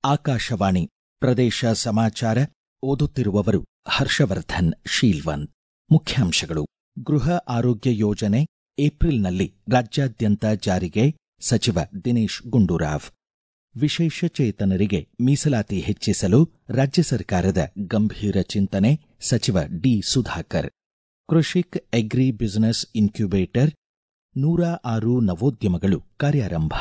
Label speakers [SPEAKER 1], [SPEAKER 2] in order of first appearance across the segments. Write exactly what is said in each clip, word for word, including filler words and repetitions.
[SPEAKER 1] ಆಕಾಶವಾಣಿ ಪ್ರದೇಶ ಸಮಾಚಾರ ಓದುತ್ತಿರುವವರು ಹರ್ಷವರ್ಧನ್ ಶೀಲ್ವಂತ್. ಮುಖ್ಯಾಂಶಗಳು. ಗೃಹ ಆರೋಗ್ಯ ಯೋಜನೆ ಏಪ್ರಿಲ್ನಲ್ಲಿ ರಾಜ್ಯಾದ್ಯಂತ ಜಾರಿಗೆ, ಸಚಿವ ದಿನೇಶ್ ಗುಂಡೂರಾವ್. ವಿಶೇಷ ಚೇತನರಿಗೆ ಮೀಸಲಾತಿ ಹೆಚ್ಚಿಸಲು ರಾಜ್ಯ ಸರ್ಕಾರದ ಗಂಭೀರ ಚಿಂತನೆ, ಸಚಿವ D Sudhakar. Krishik agri business incubator, ನೂರ ಆರು ನವೋದ್ಯಮಗಳು ಕಾರ್ಯಾರಂಭ.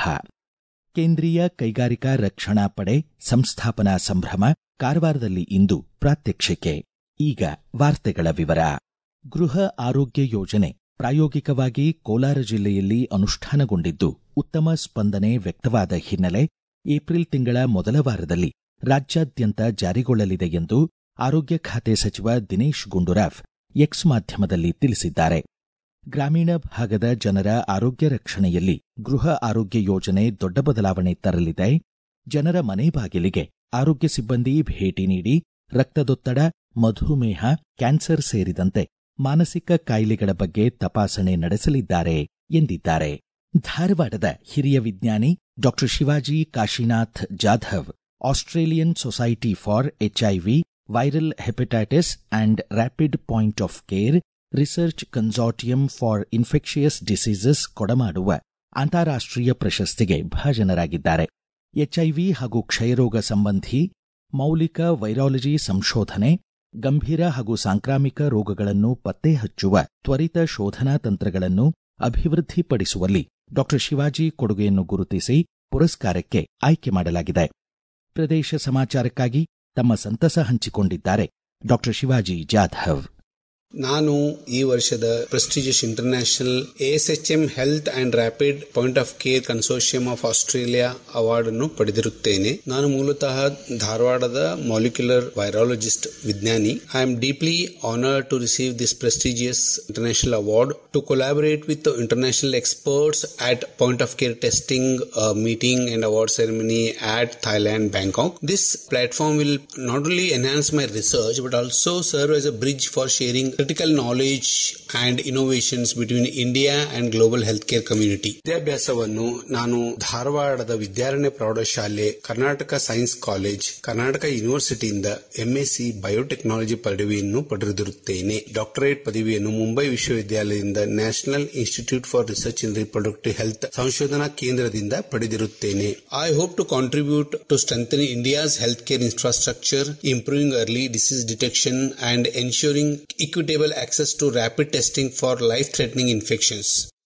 [SPEAKER 1] ಕೇಂದ್ರೀಯ ಕೈಗಾರಿಕಾ ರಕ್ಷಣಾ ಪಡೆ ಸಂಸ್ಥಾಪನಾ ಸಂಭ್ರಮ, ಕಾರವಾರದಲ್ಲಿ ಇಂದು ಪ್ರಾತ್ಯಕ್ಷಿಕೆ. ಈಗ ವಾರ್ತೆಗಳ ವಿವರ. ಗೃಹ ಆರೋಗ್ಯ ಯೋಜನೆ ಪ್ರಾಯೋಗಿಕವಾಗಿ ಕೋಲಾರ ಜಿಲ್ಲೆಯಲ್ಲಿ ಅನುಷ್ಠಾನಗೊಂಡಿದ್ದು ಉತ್ತಮ ಸ್ಪಂದನೆ ವ್ಯಕ್ತವಾದ ಹಿನ್ನೆಲೆ ಏಪ್ರಿಲ್ ತಿಂಗಳ ಮೊದಲ ವಾರದಲ್ಲಿ ರಾಜ್ಯಾದ್ಯಂತ ಜಾರಿಗೊಳ್ಳಲಿದೆ ಎಂದು ಆರೋಗ್ಯ ಖಾತೆ ಸಚಿವ ದಿನೇಶ್ ಗುಂಡೂರಾವ್ ಎಕ್ಸ್ ಮಾಧ್ಯಮದಲ್ಲಿ ತಿಳಿಸಿದ್ದಾರೆ. ಗ್ರಾಮೀಣ ಭಾಗದ ಜನರ ಆರೋಗ್ಯ ರಕ್ಷಣೆಯಲ್ಲಿ ಗೃಹ ಆರೋಗ್ಯ ಯೋಜನೆ ದೊಡ್ಡ ಬದಲಾವಣೆ ತರಲಿದೆ. ಜನರ ಮನೆ ಬಾಗಿಲಿಗೆ ಆರೋಗ್ಯ ಸಿಬ್ಬಂದಿ ಭೇಟಿ ನೀಡಿ ರಕ್ತದೊತ್ತಡ, ಮಧುಮೇಹ, ಕ್ಯಾನ್ಸರ್ ಸೇರಿದಂತೆ ಮಾನಸಿಕ ಕಾಯಿಲೆಗಳ ಬಗ್ಗೆ ತಪಾಸಣೆ ನಡೆಸಲಿದ್ದಾರೆ ಎಂದಿದ್ದಾರೆ. ಧಾರವಾಡದ ಹಿರಿಯ ವಿಜ್ಞಾನಿ ಡಾ Shivaji Kashinath Jadhav Australian society for HIV, viral hepatitis and rapid point of care research consortium for infectious diseases ಕೊಡಮಾಡುವ ಅಂತಾರಾಷ್ಟ್ರೀಯ ಪ್ರಶಸ್ತಿಗೆ ಭಾಜನರಾಗಿದ್ದಾರೆ. ಎಚ್ಐವಿ ಹಾಗೂ ಕ್ಷಯರೋಗ ಸಂಬಂಧಿ ಮೌಲಿಕ ವೈರಾಲಜಿ ಸಂಶೋಧನೆ, ಗಂಭೀರ ಹಾಗೂ ಸಾಂಕ್ರಾಮಿಕ ರೋಗಗಳನ್ನು ಪತ್ತೆ ಹಚ್ಚುವ ತ್ವರಿತ ಶೋಧನಾ ತಂತ್ರಗಳನ್ನು ಅಭಿವೃದ್ಧಿಪಡಿಸುವಲ್ಲಿ ಡಾ ಶಿವಾಜಿ ಕೊಡುಗೆಯನ್ನು ಗುರುತಿಸಿ ಪುರಸ್ಕಾರಕ್ಕೆ ಆಯ್ಕೆ ಮಾಡಲಾಗಿದೆ. ಪ್ರದೇಶ ಸಮಾಚಾರಕ್ಕಾಗಿ ತಮ್ಮ ಸಂತಸ ಹಂಚಿಕೊಂಡಿದ್ದಾರೆ ಡಾ ಶಿವಾಜಿ ಜಾಧವ್.
[SPEAKER 2] ನಾನು ಈ ವರ್ಷದ prestigious international ASHM health and rapid point of care consortium of Australia award ಅನ್ನು ಪಡೆದಿರುತ್ತೇನೆ. ನಾನು ಮೂಲತಃ ಧಾರವಾಡದ ಮಾಲಿಕ್ಯುಲರ್ ವೈರಾಲಜಿಸ್ಟ್ ವಿಜ್ಞಾನಿ. I am deeply honoured to receive this prestigious international award to collaborate with international experts at point of care testing uh, meeting and award ceremony at Thailand, Bangkok. This platform will not only enhance my research but also serve as a bridge for sharing critical knowledge and innovations between India and global healthcare community. ವಿದ್ಯಾಭ್ಯಾಸವನ್ನು ನಾನು ಧಾರವಾಡದ ವಿದ್ಯಾರಣ್ಯ ಪ್ರೌಢಶಾಲೆ, Karnataka science college, Karnataka ಯೂನಿವರ್ಸಿಟಿಯಿಂದ MSc biotechnology ಪದವಿಯನ್ನು ಪಡೆದಿರುತ್ತೇನೆ. Doctorate ಪದವಿಯನ್ನು ಮುಂಬೈ ವಿಶ್ವವಿದ್ಯಾಲಯದಿಂದ national institute for research in reproductive health ಸಂಶೋಧನಾ ಕೇಂದ್ರದಿಂದ ಪಡೆದಿರುತ್ತೇನೆ. I hope to contribute to strengthen India's health care infrastructure, improving early disease detection and ensuring equitable access to rapid testing for life-threatening infections.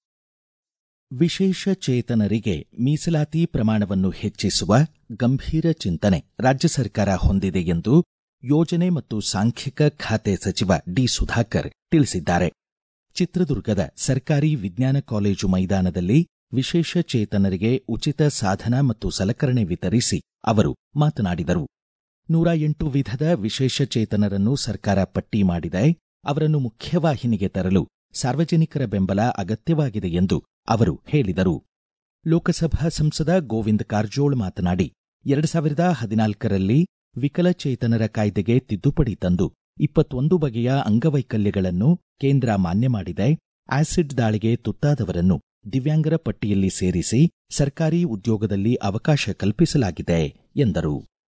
[SPEAKER 1] ವಿಶೇಷ ಚೇತನರಿಗೆ ಮೀಸಲಾತಿ ಪ್ರಮಾಣವನ್ನು ಹೆಚ್ಚಿಸುವ ಗಂಭೀರ ಚಿಂತನೆ ರಾಜ್ಯ ಸರ್ಕಾರ ಹೊಂದಿದೆ ಎಂದು ಯೋಜನೆ ಮತ್ತು ಸಾಂಖ್ಯಿಕ ಖಾತೆ ಸಚಿವ ಡಿ ಸುಧಾಕರ್ ತಿಳಿಸಿದ್ದಾರೆ. ಚಿತ್ರದುರ್ಗದ ಸರ್ಕಾರಿ ವಿಜ್ಞಾನ ಕಾಲೇಜು ಮೈದಾನದಲ್ಲಿ ವಿಶೇಷ ಚೇತನರಿಗೆ ಉಚಿತ ಸಾಧನ ಮತ್ತು ಸಲಕರಣೆ ವಿತರಿಸಿ ಅವರು ಮಾತನಾಡಿದರು. ನೂರ ಎಂಟು ವಿಧದ ವಿಶೇಷ ಚೇತನರನ್ನು ಸರ್ಕಾರ ಪಟ್ಟಿ ಮಾಡಿದೆ. ಅವರನ್ನು ಮುಖ್ಯವಾಹಿನಿಗೆ ತರಲು ಸಾರ್ವಜನಿಕರ ಬೆಂಬಲ ಅಗತ್ಯವಾಗಿದೆ ಎಂದು ಅವರು ಹೇಳಿದರು. ಲೋಕಸಭಾ ಸಂಸದ ಗೋವಿಂದ ಕಾರಜೋಳ ಮಾತನಾಡಿ, ಎರಡು ಸಾವಿರದ ಹದಿನಾಲ್ಕರಲ್ಲಿ ವಿಕಲಚೇತನರ ಕಾಯ್ದೆಗೆ ತಿದ್ದುಪಡಿ ತಂದು ಇಪ್ಪತ್ತೊಂದು ಬಗೆಯ ಅಂಗವೈಕಲ್ಯಗಳನ್ನು ಕೇಂದ್ರ ಮಾನ್ಯ ಮಾಡಿದೆ. ಆಸಿಡ್ ದಾಳಿಗೆ ತುತ್ತಾದವರನ್ನು ದಿವ್ಯಾಂಗರ ಪಟ್ಟಿಯಲ್ಲಿ ಸೇರಿಸಿ ಸರ್ಕಾರಿ ಉದ್ಯೋಗದಲ್ಲಿ ಅವಕಾಶ ಕಲ್ಪಿಸಲಾಗಿದೆ ಎಂದರು.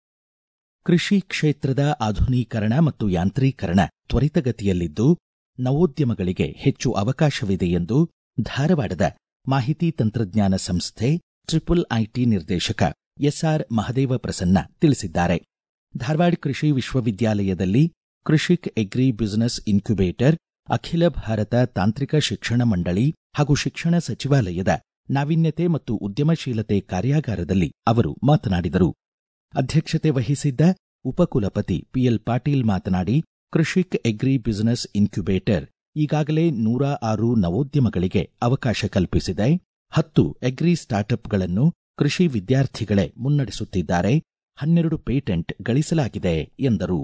[SPEAKER 1] ಕೃಷಿ ಕ್ಷೇತ್ರದ ಆಧುನೀಕರಣ ಮತ್ತು ಯಾಂತ್ರೀಕರಣ ತ್ವರಿತಗತಿಯಲ್ಲಿದ್ದು ನವೋದ್ಯಮಗಳಿಗೆ ಹೆಚ್ಚು ಅವಕಾಶವಿದೆ ಎಂದು ಧಾರವಾಡದ ಮಾಹಿತಿ ತಂತ್ರಜ್ಞಾನ ಸಂಸ್ಥೆ ಟ್ರಿಪಲ್ ಐಟಿ ನಿರ್ದೇಶಕ ಎಸ್ಆರ್ ಮಹದೇವ ಪ್ರಸನ್ನ ತಿಳಿಸಿದ್ದಾರೆ. ಧಾರವಾಡ ಕೃಷಿ ವಿಶ್ವವಿದ್ಯಾಲಯದಲ್ಲಿ ಕೃಷಿಕ್ ಅಗ್ರಿ ಬಿಸಿನೆಸ್ ಇನ್ಕ್ಯುಬೇಟರ್, ಅಖಿಲ ಭಾರತ ತಾಂತ್ರಿಕ ಶಿಕ್ಷಣ ಮಂಡಳಿ ಹಾಗೂ ಶಿಕ್ಷಣ ಸಚಿವಾಲಯದ ನಾವೀನ್ಯತೆ ಮತ್ತು ಉದ್ಯಮಶೀಲತೆ ಕಾರ್ಯಾಗಾರದಲ್ಲಿ ಅವರು ಮಾತನಾಡಿದರು. ಅಧ್ಯಕ್ಷತೆ ವಹಿಸಿದ್ದ ಉಪಕುಲಪತಿ ಪಿಎಲ್ ಪಾಟೀಲ್ ಮಾತನಾಡಿ, ಕೃಷಿಕ್ ಅಗ್ರಿ ಬಿಸಿನೆಸ್ ಇನ್ಕ್ಯುಬೇಟರ್ ಈಗಾಗಲೇ ನೂರ ಆರು ನವೋದ್ಯಮಗಳಿಗೆ ಅವಕಾಶ ಕಲ್ಪಿಸಿದೆ. ಹತ್ತು ಅಗ್ರಿ ಸ್ಟಾರ್ಟ್ಅಪ್ಗಳನ್ನು ಕೃಷಿ ವಿದ್ಯಾರ್ಥಿಗಳೇ ಮುನ್ನಡೆಸುತ್ತಿದ್ದಾರೆ. ಹನ್ನೆರಡು ಪೇಟೆಂಟ್ ಗಳಿಸಲಾಗಿದೆ ಎಂದರು.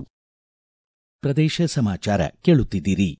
[SPEAKER 1] ಪ್ರದೇಶ ಸಮಾಚಾರ ಕೇಳುತ್ತಿದ್ದೀರಿ.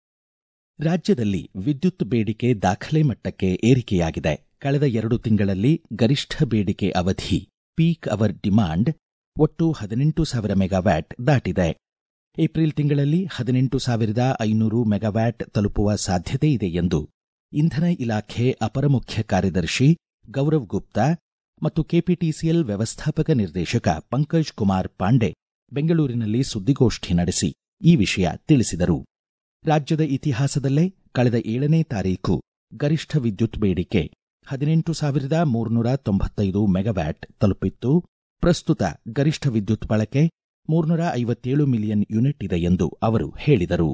[SPEAKER 1] ರಾಜ್ಯದಲ್ಲಿ ವಿದ್ಯುತ್ ಬೇಡಿಕೆ ದಾಖಲೆ ಮಟ್ಟಕ್ಕೆ ಏರಿಕೆಯಾಗಿದೆ. ಕಳೆದ ಎರಡು ತಿಂಗಳಲ್ಲಿ ಗರಿಷ್ಠ ಬೇಡಿಕೆ ಅವಧಿ ಪೀಕ್ ಅವರ್ ಡಿಮಾಂಡ್ ಒಟ್ಟು ಹದಿನೆಂಟು ಸಾವಿರ ಮೆಗಾವ್ಯಾಟ್ ದಾಟಿದೆ. ಏಪ್ರಿಲ್ ತಿಂಗಳಲ್ಲಿ ಹದಿನೆಂಟು ಸಾವಿರದ ಐನೂರು ಮೆಗಾವ್ಯಾಟ್ ತಲುಪುವ ಸಾಧ್ಯತೆ ಇದೆ ಎಂದು ಇಂಧನ ಇಲಾಖೆ ಅಪರ ಮುಖ್ಯ ಕಾರ್ಯದರ್ಶಿ ಗೌರವ್ ಗುಪ್ತಾ ಮತ್ತು ಕೆಪಿಟಿಸಿಎಲ್ ವ್ಯವಸ್ಥಾಪಕ ನಿರ್ದೇಶಕ ಪಂಕಜ್ ಕುಮಾರ್ ಪಾಂಡೆ ಬೆಂಗಳೂರಿನಲ್ಲಿ ಸುದ್ದಿಗೋಷ್ಠಿ ನಡೆಸಿ ಈ ವಿಷಯ ತಿಳಿಸಿದರು. ರಾಜ್ಯದ ಇತಿಹಾಸದಲ್ಲೇ ಕಳೆದ ಏಳನೇ ತಾರೀಖು ಗರಿಷ್ಠ ವಿದ್ಯುತ್ ಬೇಡಿಕೆ ಹದಿನೆಂಟು ಸಾವಿರದ ಮೂರ್ನೂರ ತೊಂಬತ್ತೈದು ಮೆಗಾವ್ಯಾಟ್ ತಲುಪಿತ್ತು. ಪ್ರಸ್ತುತ ಗರಿಷ್ಠ ವಿದ್ಯುತ್ ಬಳಕೆ ಮೂರ್ನೂರ ಐವತ್ತೇಳು ಮಿಲಿಯನ್ ಯೂನಿಟ್ ಇದೆ ಎಂದು ಅವರು ಹೇಳಿದರು.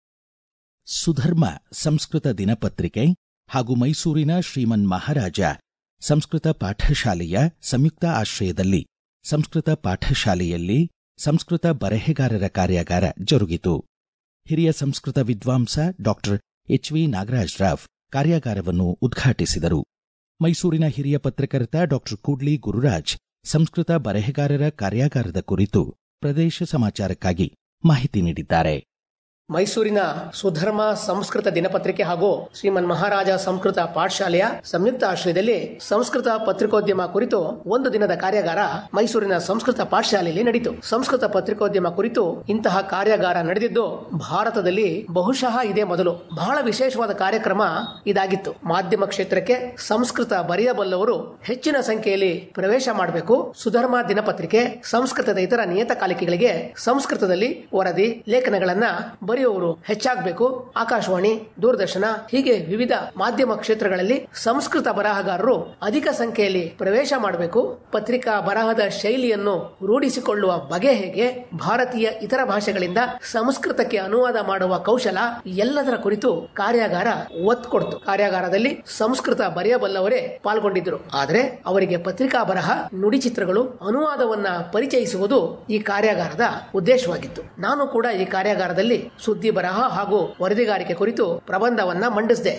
[SPEAKER 1] ಸುಧರ್ಮ ಸಂಸ್ಕೃತ ದಿನಪತ್ರಿಕೆ ಹಾಗೂ ಮೈಸೂರಿನ ಶ್ರೀಮನ್ ಮಹಾರಾಜ ಸಂಸ್ಕೃತ ಪಾಠಶಾಲೆಯ ಸಂಯುಕ್ತ ಆಶ್ರಯದಲ್ಲಿ ಸಂಸ್ಕೃತ ಪಾಠಶಾಲೆಯಲ್ಲಿ ಸಂಸ್ಕೃತ ಬರೆಹಗಾರರ ಕಾರ್ಯಾಗಾರ ಜರುಗಿತು. ಹಿರಿಯ ಸಂಸ್ಕೃತ ವಿದ್ವಾಂಸ ಡಾಕ್ಟರ್ ಎಚ್ ವಿ ನಾಗರಾಜರಾವ್ ಕಾರ್ಯಾಗಾರವನ್ನು ಉದ್ಘಾಟಿಸಿದರು. ಮೈಸೂರಿನ ಹಿರಿಯ ಪತ್ರಕರ್ತ ಡಾಕ್ಟರ್ ಕೂಡ್ಲಿ ಗುರುರಾಜ್ ಸಂಸ್ಕೃತ ಬರೆಹಗಾರರ ಕಾರ್ಯಾಗಾರದ ಕುರಿತು ಪ್ರದೇಶ ಸಮಾಚಾರಕ್ಕಾಗಿ ಮಾಹಿತಿ ನೀಡಿದ್ದಾರೆ.
[SPEAKER 3] ಮೈಸೂರಿನ ಸುಧರ್ಮ ಸಂಸ್ಕೃತ ದಿನಪತ್ರಿಕೆ ಹಾಗೂ ಶ್ರೀಮನ್ ಮಹಾರಾಜ ಸಂಸ್ಕೃತ ಪಾಠಶಾಲೆಯ ಸಂಯುಕ್ತ ಆಶ್ರಯದಲ್ಲಿ ಸಂಸ್ಕೃತ ಪತ್ರಿಕೋದ್ಯಮ ಕುರಿತು ಒಂದು ದಿನದ ಕಾರ್ಯಾಗಾರ ಮೈಸೂರಿನ ಸಂಸ್ಕೃತ ಪಾಠಶಾಲೆಯಲ್ಲಿ ನಡೆಯಿತು. ಸಂಸ್ಕೃತ ಪತ್ರಿಕೋದ್ಯಮ ಕುರಿತು ಇಂತಹ ಕಾರ್ಯಾಗಾರ ನಡೆದಿದ್ದು ಭಾರತದಲ್ಲಿ ಬಹುಶಃ ಇದೇ ಮೊದಲು. ಬಹಳ ವಿಶೇಷವಾದ ಕಾರ್ಯಕ್ರಮ ಇದಾಗಿತ್ತು. ಮಾಧ್ಯಮ ಕ್ಷೇತ್ರಕ್ಕೆ ಸಂಸ್ಕೃತ ಬರೆಯಬಲ್ಲವರು ಹೆಚ್ಚಿನ ಸಂಖ್ಯೆಯಲ್ಲಿ ಪ್ರವೇಶ ಮಾಡಬೇಕು. ಸುಧರ್ಮ ದಿನಪತ್ರಿಕೆ ಸಂಸ್ಕೃತದ ಇತರ ನಿಯತಕಾಲಿಕೆಗಳಿಗೆ ಸಂಸ್ಕೃತದಲ್ಲಿ ವರದಿ ಲೇಖನಗಳನ್ನ ಬರೆಯುವವರು ಹೆಚ್ಚಾಗಬೇಕು. ಆಕಾಶವಾಣಿ, ದೂರದರ್ಶನ ಹೀಗೆ ವಿವಿಧ ಮಾಧ್ಯಮ ಕ್ಷೇತ್ರಗಳಲ್ಲಿ ಸಂಸ್ಕೃತ ಬರಹಗಾರರು ಅಧಿಕ ಸಂಖ್ಯೆಯಲ್ಲಿ ಪ್ರವೇಶ ಮಾಡಬೇಕು. ಪತ್ರಿಕಾ ಬರಹದ ಶೈಲಿಯನ್ನು ರೂಢಿಸಿಕೊಳ್ಳುವ ಬಗೆ ಹೇಗೆ, ಭಾರತೀಯ ಇತರ ಭಾಷೆಗಳಿಂದ ಸಂಸ್ಕೃತಕ್ಕೆ ಅನುವಾದ ಮಾಡುವ ಕೌಶಲ ಎಲ್ಲದರ ಕುರಿತು ಕಾರ್ಯಾಗಾರ ಒತ್ತು ಕೊಡ್ತು. ಕಾರ್ಯಾಗಾರದಲ್ಲಿ ಸಂಸ್ಕೃತ ಬರೆಯಬಲ್ಲವರೇ ಪಾಲ್ಗೊಂಡಿದ್ದರು. ಆದರೆ ಅವರಿಗೆ ಪತ್ರಿಕಾ ಬರಹ, ನುಡಿ ಚಿತ್ರಗಳು, ಅನುವಾದವನ್ನ ಪರಿಚಯಿಸುವುದು ಈ ಕಾರ್ಯಾಗಾರದ ಉದ್ದೇಶವಾಗಿತ್ತು. ನಾನು ಕೂಡ ಈ ಕಾರ್ಯಾಗಾರದಲ್ಲಿ ಸುದ್ದಿ ಬರಹ ಹಾಗೂ ವರದಿಗಾರಿಕೆ ಕುರಿತು ಪ್ರಬಂಧವನ್ನ ಮಂಡಿಸಿದೆ.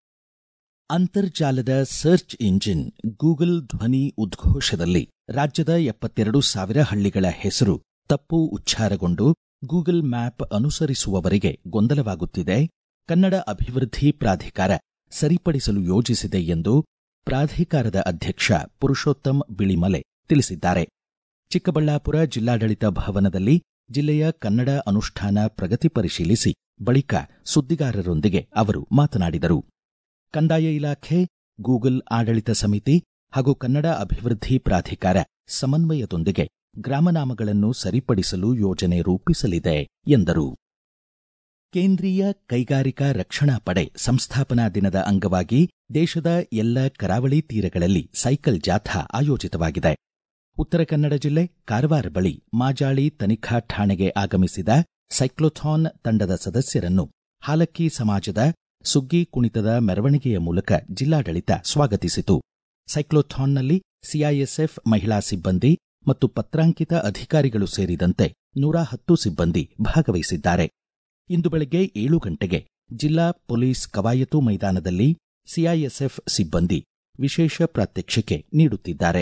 [SPEAKER 1] ಅಂತರ್ಜಾಲದ ಸರ್ಚ್ ಇಂಜಿನ್ ಗೂಗಲ್ ಧ್ವನಿ ಉದ್ಘೋಷದಲ್ಲಿ ರಾಜ್ಯದ ಎಪ್ಪತ್ತೆರಡು ಸಾವಿರ ಹಳ್ಳಿಗಳ ಹೆಸರು ತಪ್ಪು ಉಚ್ಚಾರಗೊಂಡು ಗೂಗಲ್ ಮ್ಯಾಪ್ ಅನುಸರಿಸುವವರಿಗೆ ಗೊಂದಲವಾಗುತ್ತಿದೆ. ಕನ್ನಡ ಅಭಿವೃದ್ಧಿ ಪ್ರಾಧಿಕಾರ ಸರಿಪಡಿಸಲು ಯೋಜಿಸಿದೆ ಎಂದು ಪ್ರಾಧಿಕಾರದ ಅಧ್ಯಕ್ಷ ಪುರುಷೋತ್ತಮ್ ಬಿಳಿಮಲೆ ತಿಳಿಸಿದ್ದಾರೆ. ಚಿಕ್ಕಬಳ್ಳಾಪುರ ಜಿಲ್ಲಾಡಳಿತ ಭವನದಲ್ಲಿ ಜಿಲ್ಲೆಯ ಕನ್ನಡ ಅನುಷ್ಠಾನ ಪ್ರಗತಿ ಪರಿಶೀಲಿಸಿ ಬಳಿಕ ಸುದ್ದಿಗಾರರೊಂದಿಗೆ ಅವರು ಮಾತನಾಡಿದರು. ಕಂದಾಯ ಇಲಾಖೆ, ಗೂಗಲ್ ಆಡಳಿತ ಸಮಿತಿ ಹಾಗೂ ಕನ್ನಡ ಅಭಿವೃದ್ಧಿ ಪ್ರಾಧಿಕಾರ ಸಮನ್ವಯದೊಂದಿಗೆ ಗ್ರಾಮನಾಮಗಳನ್ನು ಸರಿಪಡಿಸಲು ಯೋಜನೆ ರೂಪಿಸಲಿದೆ ಎಂದರು. ಕೇಂದ್ರೀಯ ಕೈಗಾರಿಕಾ ರಕ್ಷಣಾ ಪಡೆ ಸಂಸ್ಥಾಪನಾ ದಿನದ ಅಂಗವಾಗಿ ದೇಶದ ಎಲ್ಲ ಕರಾವಳಿ ತೀರಗಳಲ್ಲಿ ಸೈಕಲ್ ಜಾಥಾ ಆಯೋಜಿತವಾಗಿದೆ. ಉತ್ತರ ಕನ್ನಡ ಜಿಲ್ಲೆ ಕಾರವಾರ ಬಳಿ ಮಾಜಾಳಿ ತನಿಖಾ ಠಾಣೆಗೆ ಆಗಮಿಸಿದ ಸೈಕ್ಲೋಥಾನ್ ತಂಡದ ಸದಸ್ಯರನ್ನು ಹಾಲಕ್ಕಿ ಸಮಾಜದ ಸುಗ್ಗಿ ಕುಣಿತದ ಮೆರವಣಿಗೆಯ ಮೂಲಕ ಜಿಲ್ಲಾಡಳಿತ ಸ್ವಾಗತಿಸಿತು. ಸೈಕ್ಲೋಥಾನ್ನಲ್ಲಿ ಸಿಐಎಸ್ಎಫ್ ಮಹಿಳಾ ಸಿಬ್ಬಂದಿ ಮತ್ತು ಪತ್ರಾಂಕಿತ ಅಧಿಕಾರಿಗಳು ಸೇರಿದಂತೆ ನೂರ ಹತ್ತು ಸಿಬ್ಬಂದಿ ಭಾಗವಹಿಸಿದ್ದಾರೆ. ಇಂದು ಬೆಳಗ್ಗೆ ಏಳು ಗಂಟೆಗೆ ಜಿಲ್ಲಾ ಪೊಲೀಸ್ ಕವಾಯತು ಮೈದಾನದಲ್ಲಿ ಸಿಐಎಸ್ಎಫ್ ಸಿಬ್ಬಂದಿ ವಿಶೇಷ ಪ್ರಾತ್ಯಕ್ಷಿಕೆ ನೀಡುತ್ತಿದ್ದಾರೆ.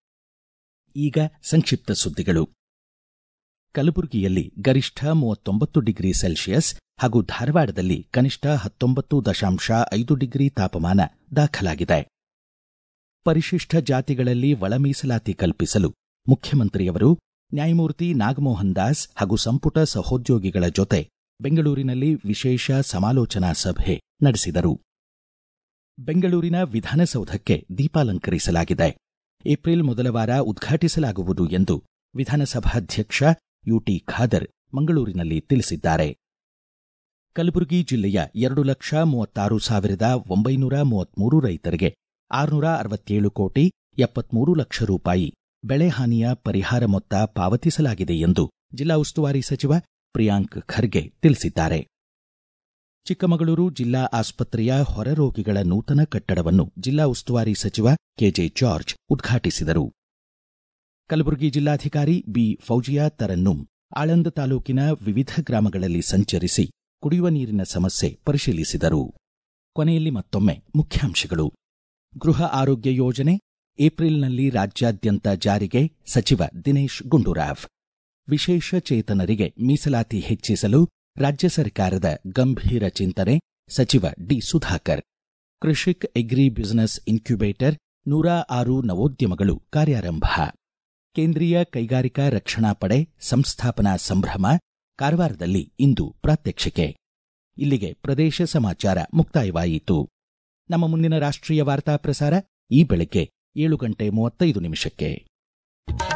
[SPEAKER 1] ಈಗ ಸಂಕ್ಷಿಪ್ತ ಸುದ್ದಿಗಳು. ಕಲಬುರಗಿಯಲ್ಲಿ ಗರಿಷ್ಠ ಮೂವತ್ತೊಂಬತ್ತು ಡಿಗ್ರಿ ಸೆಲ್ಸಿಯಸ್ ಹಾಗೂ ಧಾರವಾಡದಲ್ಲಿ ಕನಿಷ್ಠ ಹತ್ತೊಂಬತ್ತು ದಶಾಂಶ ಐದು ಡಿಗ್ರಿ ತಾಪಮಾನ ದಾಖಲಾಗಿದೆ. ಪರಿಶಿಷ್ಟ ಜಾತಿಗಳಲ್ಲಿ ಒಳ ಮೀಸಲಾತಿ ಕಲ್ಪಿಸಲು ಮುಖ್ಯಮಂತ್ರಿಯವರು ನ್ಯಾಯಮೂರ್ತಿ ನಾಗಮೋಹನ್ ದಾಸ್ ಹಾಗೂ ಸಂಪುಟ ಸಹೋದ್ಯೋಗಿಗಳ ಜೊತೆ ಬೆಂಗಳೂರಿನಲ್ಲಿ ವಿಶೇಷ ಸಮಾಲೋಚನಾ ಸಭೆ ನಡೆಸಿದರು. ಬೆಂಗಳೂರಿನ ವಿಧಾನಸೌಧಕ್ಕೆ ದೀಪಾಲಂಕರಿಸಲಾಗಿದೆ. ಏಪ್ರಿಲ್ ಮೊದಲ ವಾರ ಉದ್ಘಾಟಿಸಲಾಗುವುದು ಎಂದು ವಿಧಾನಸಭಾಧ್ಯಕ್ಷ ಯುಟಿ ಖಾದರ್ ಮಂಗಳೂರಿನಲ್ಲಿ ತಿಳಿಸಿದ್ದಾರೆ. ಕಲಬುರಗಿ ಜಿಲ್ಲೆಯ ಎರಡು ಲಕ್ಷ ಮೂವತ್ತಾರು ಸಾವಿರದ ಒಂಬೈನೂರ ಮೂವತ್ಮೂರು ರೈತರಿಗೆ ಆರುನೂರ ಅರವತ್ತೇಳು ಕೋಟಿ ಎಪ್ಪತ್ಮೂರು ಲಕ್ಷ ರೂಪಾಯಿ ಬೆಳೆ ಹಾನಿಯ ಪರಿಹಾರ ಮೊತ್ತ ಪಾವತಿಸಲಾಗಿದೆ ಎಂದು ಜಿಲ್ಲಾ ಉಸ್ತುವಾರಿ ಸಚಿವ ಪ್ರಿಯಾಂಕ್ ಖರ್ಗೆ ತಿಳಿಸಿದ್ದಾರೆ. ಚಿಕ್ಕಮಗಳೂರು ಜಿಲ್ಲಾ ಆಸ್ಪತ್ರೆಯ ಹೊರರೋಗಿಗಳ ನೂತನ ಕಟ್ಟಡವನ್ನು ಜಿಲ್ಲಾ ಉಸ್ತುವಾರಿ ಸಚಿವ ಕೆಜೆ ಜಾರ್ಜ್ ಉದ್ಘಾಟಿಸಿದರು. ಕಲಬುರಗಿ ಜಿಲ್ಲಾಧಿಕಾರಿ ಬಿ ಫೌಜಿಯಾ ತರನ್ನುಂ ಆಳಂದ ತಾಲೂಕಿನ ವಿವಿಧ ಗ್ರಾಮಗಳಲ್ಲಿ ಸಂಚರಿಸಿ ಕುಡಿಯುವ ನೀರಿನ ಸಮಸ್ಯೆ ಪರಿಶೀಲಿಸಿದರು. ಕೊನೆಯಲ್ಲಿ ಮತ್ತೊಮ್ಮೆ ಮುಖ್ಯಾಂಶಗಳು. ಗೃಹ ಆರೋಗ್ಯ ಯೋಜನೆ ಏಪ್ರಿಲ್ನಲ್ಲಿ ರಾಜ್ಯಾದ್ಯಂತ ಜಾರಿಗೆ ಸಚಿವ ದಿನೇಶ್ ಗುಂಡೂರಾವ್. ವಿಶೇಷ ಚೇತನರಿಗೆ ಮೀಸಲಾತಿ ಹೆಚ್ಚಿಸಲು ರಾಜ್ಯ ಸರ್ಕಾರದ ಗಂಭೀರ ಚಿಂತನೆ ಸಚಿವ D Sudhakar. Krishik agri business incubator ನೂರ ಆರು ನವೋದ್ಯಮಗಳು ಕಾರ್ಯಾರಂಭ. ಕೇಂದ್ರೀಯ ಕೈಗಾರಿಕಾ ರಕ್ಷಣಾ ಪಡೆ ಸಂಸ್ಥಾಪನಾ ಸಂಭ್ರಮ ಕಾರವಾರದಲ್ಲಿ ಇಂದು ಪ್ರಾತ್ಯಕ್ಷಿಕೆ. ಇಲ್ಲಿಗೆ ಪ್ರದೇಶ ಸಮಾಚಾರ ಮುಕ್ತಾಯವಾಯಿತು. ನಮ್ಮ ಮುಂದಿನ ರಾಷ್ಟ್ರೀಯ ವಾರ್ತಾ ಪ್ರಸಾರ ಈ ಬೆಳಗ್ಗೆ ಏಳು ಗಂಟೆ ಮೂವತ್ತೈದು ನಿಮಿಷಕ್ಕೆ.